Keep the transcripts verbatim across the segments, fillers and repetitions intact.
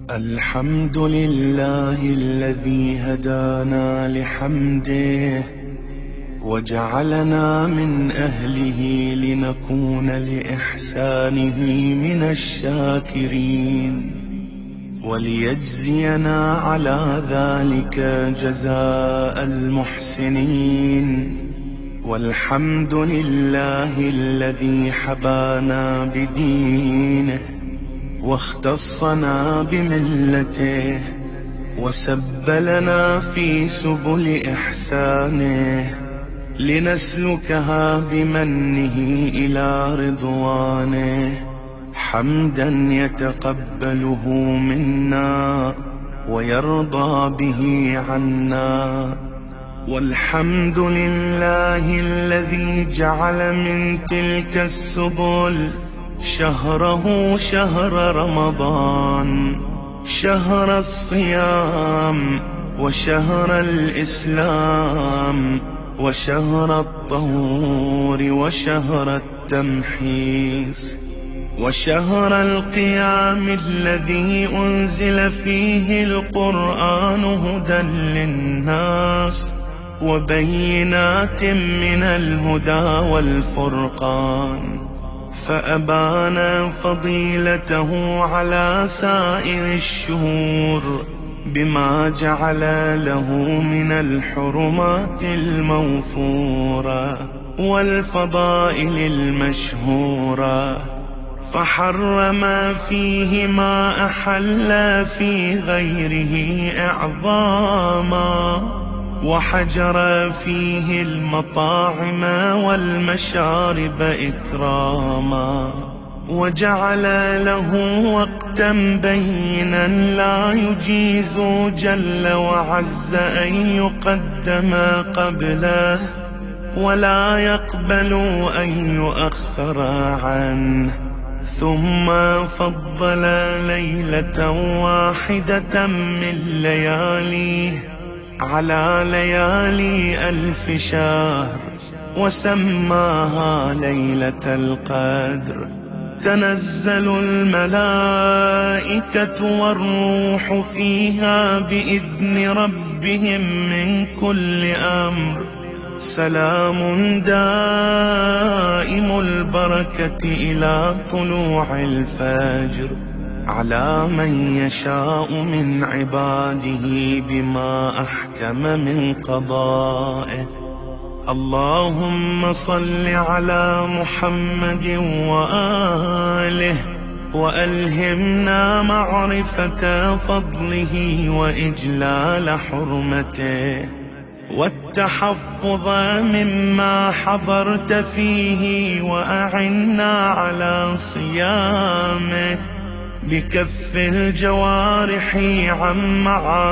الحمد لله الذي هدانا لحمده وجعلنا من أهله لنكون لإحسانه من الشاكرين، وليجزينا على ذلك جزاء المحسنين. والحمد لله الذي حبانا بدينه واختصنا بملته وسبلنا في سبل إحسانه لنسلكها بمنه إلى رضوانه، حمدا يتقبله منا ويرضى به عنا. والحمد لله الذي جعل من تلك السبل شهره شهر رمضان، شهر الصيام وشهر الإسلام وشهر الطهور وشهر التمحيص وشهر القيام الذي أنزل فيه القرآن هدى للناس وبينات من الهدى والفرقان، فأبان فضيلته على سائر الشهور بما جعل له من الحرمات الموفورة والفضائل المشهورة، فحرم فيه ما أحل في غيره إعظاما، وحجر فيه المطاعم والمشارب إكراما، وجعل له وقتا بينا لا يجيز جل وعز أن يقدم قبله ولا يقبل أن يؤخر عنه. ثم فضل ليلة واحدة من لياليه على ليالي ألف شهر وسماها ليلة القدر. تنزل الملائكة والروح فيها بإذن ربهم من كل أمر، سلام دائم البركة إلى طلوع الفجر، على من يشاء من عباده بما أحكم من قضائه. اللهم صل على محمد وآله وألهمنا معرفة فضله وإجلال حرمته والتحفظ مما حضرت فيه، وأعنا على صيامه بكف الجوارح عن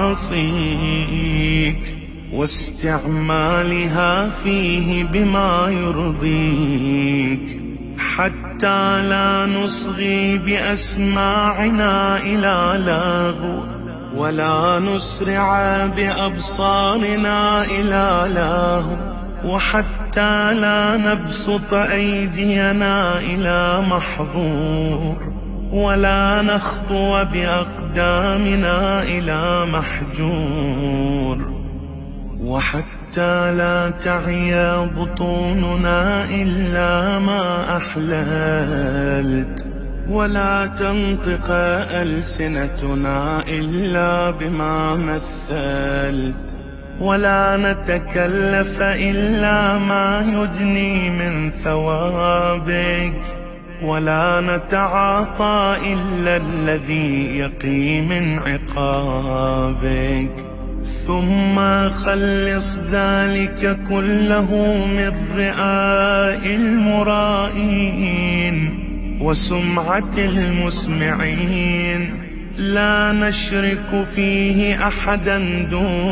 معاصيك واستعمالها فيه بما يرضيك، حتى لا نصغي بأسماعنا إلى لغو ولا نسرع بأبصارنا إلى لهو، وحتى لا نبسط أيدينا إلى محظور ولا نخطو بأقدامنا إلى محجور، وحتى لا تعي بطوننا إلا ما أحللت، ولا تنطق ألسنتنا إلا بما مثلت، ولا نتكلف إلا ما يدني من ثوابك، ولا نتعاطى إلا الذي يقي من عقابك. ثم خلص ذلك كله من رئاء المرائين وسمعة المسمعين، لا نشرك فيه أحدا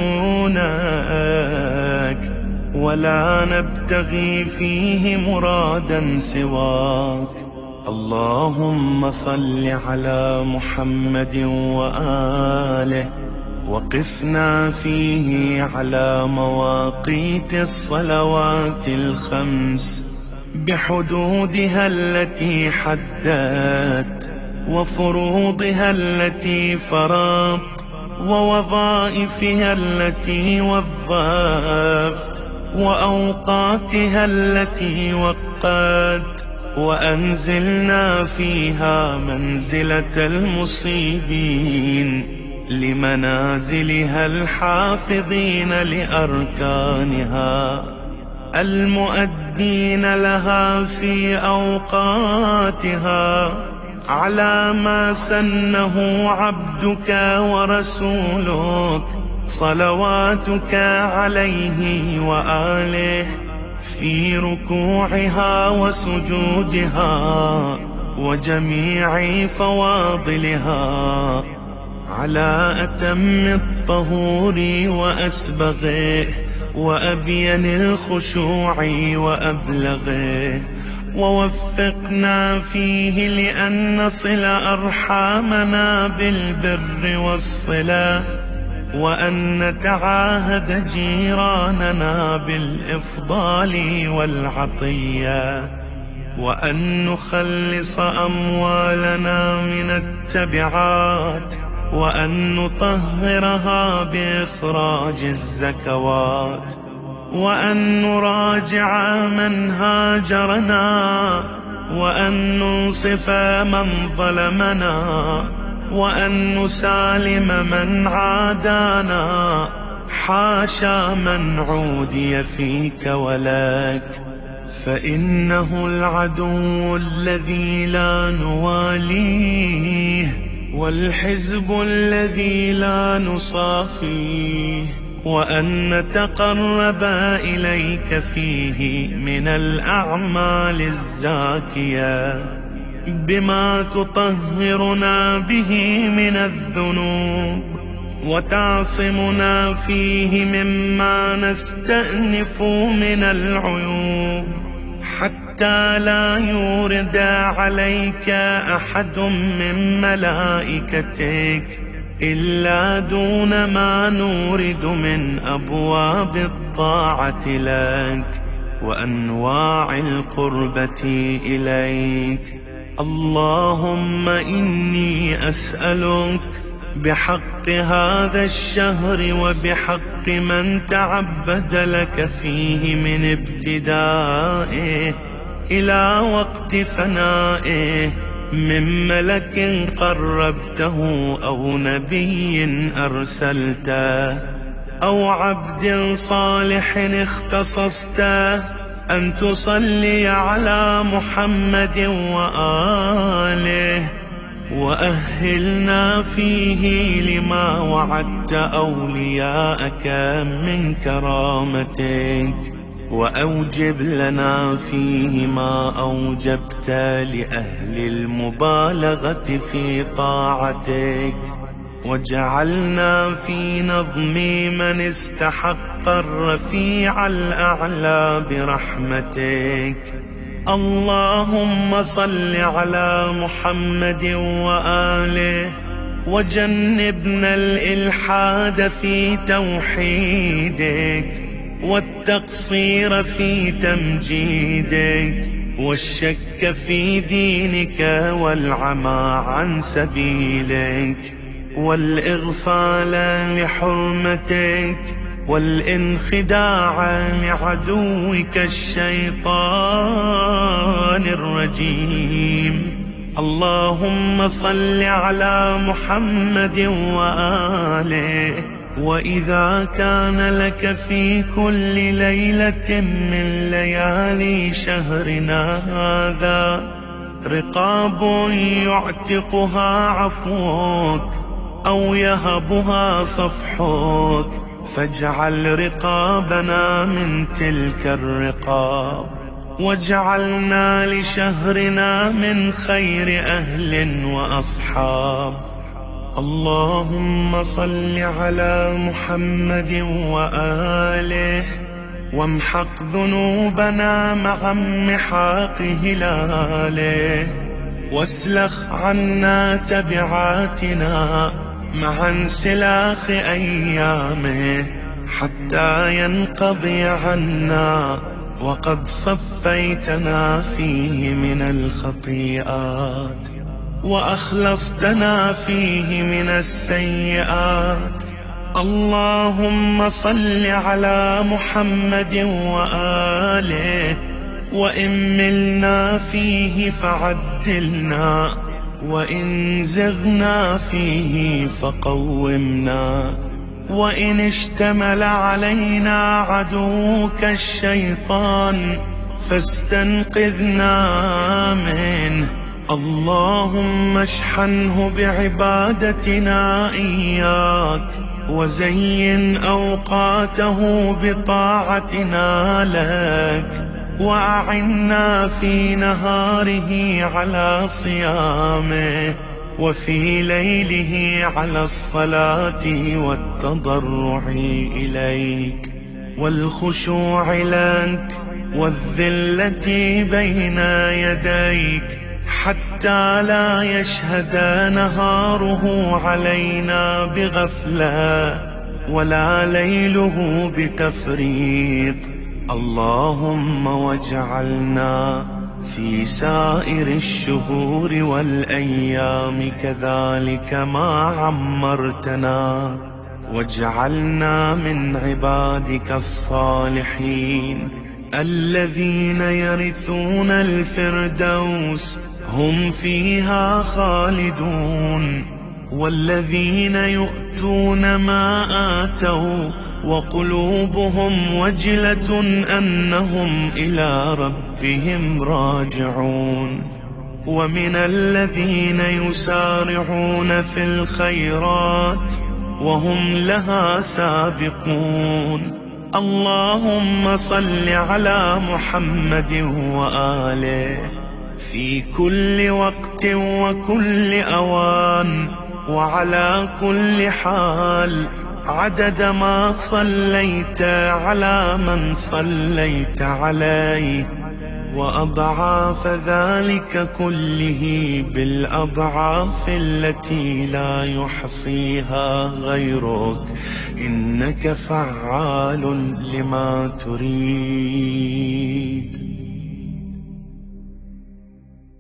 دونك ولا نبتغي فيه مرادا سواك. اللهم صل على محمد وآله وقفنا فيه على مواقيت الصلوات الخمس بحدودها التي حددت، وفروضها التي فرضت ووظائفها التي وظفت وأوقاتها التي وقت، وأنزلنا فيها منزلة المصيبين لمنازلها الحافظين لأركانها المؤدين لها في أوقاتها على ما سنه عبدك ورسولك صلواتك عليه وآله في ركوعها وسجودها وجميع فواضلها على أتم الطهور وأسبغه وأبين الخشوع وأبلغه، ووفقنا فيه لأن نصل أرحامنا بالبر والصلة، وأن نتعاهد جيراننا بالإفضال والعطية، وأن نخلص أموالنا من التبعات، وأن نطهرها بإخراج الزكوات، وأن نراجع من هاجرنا، وأن ننصف من ظلمنا، وأن نسالم من عادانا، حاشا من عودي فيك ولك، فإنه العدو الذي لا نواليه، والحزب الذي لا نصافيه، وأن نتقرب إليك فيه من الأعمال الزاكية بما تطهرنا به من الذنوب، وتعصمنا فيه مما نستأنف من العيوب، حتى لا يورد عليك أحد من ملائكتك إلا دون ما نورد من أبواب الطاعة لك وأنواع القربة إليك. اللهم إني أسألك بحق هذا الشهر وبحق من تعبد لك فيه من ابتدائه إلى وقت فنائه من ملك قربته أو نبي أرسلته أو عبد صالح اختصصته، أن تصلي على محمد وآله، وأهلنا فيه لما وعدت أولياءك من كرامتك، وأوجب لنا فيه ما أوجبت لأهل المبالغة في طاعتك، واجعلنا في نظم من استحق الرفيع الأعلى برحمتك. اللهم صل على محمد وآله، وجنبنا الإلحاد في توحيدك، والتقصير في تمجيدك، والشك في دينك، والعمى عن سبيلك، والإغفال لحرمتك، والانخداع لعدوك الشيطان الرجيم. اللهم صل على محمد وآله، وإذا كان لك في كل ليلة من ليالي شهرنا هذا رقاب يعتقها عفوك أو يهبها صفحك، فاجعل رقابنا من تلك الرقاب، واجعلنا لشهرنا من خير أهل وأصحاب. اللهم صل على محمد وآله، وامحق ذنوبنا مع محاق هلاله، واسلخ عنا تبعاتنا مع انسلاخ أيامه، حتى ينقضي عنا وقد صفيتنا فيه من الخطيئات. وأخلصتنا فيه من السيئات. اللهم صل على محمد وآله، وإن ملنا فيه فعدلنا، وإن زغنا فيه فقومنا، وإن اشتمل علينا عدوك الشيطان فاستنقذنا منه. اللهم اشحنه بعبادتنا إياك، وزين أوقاته بطاعتنا لك، وأعنا في نهاره على صيامه، وفي ليله على الصلاة والتضرع إليك، والخشوع لك، والذلة بين يديك، حتى لا يشهد نهاره علينا بغفلة، ولا ليله بتفريط. اللهم واجعلنا في سائر الشهور والأيام كذلك ما عمرتنا، واجعلنا من عبادك الصالحين الذين يرثون الفردوس هم فيها خالدون، والذين يؤتون ما آتوا وقلوبهم وجلة أنهم إلى ربهم راجعون، ومن الذين يسارعون في الخيرات وهم لها سابقون. اللهم صل على محمد وآله في كل وقت وكل أوان، وعلى كل حال، عدد ما صليت على من صليت عليه، وأضعاف ذلك كله بالأضعاف التي لا يحصيها غيرك، إنك فعال لما تريد.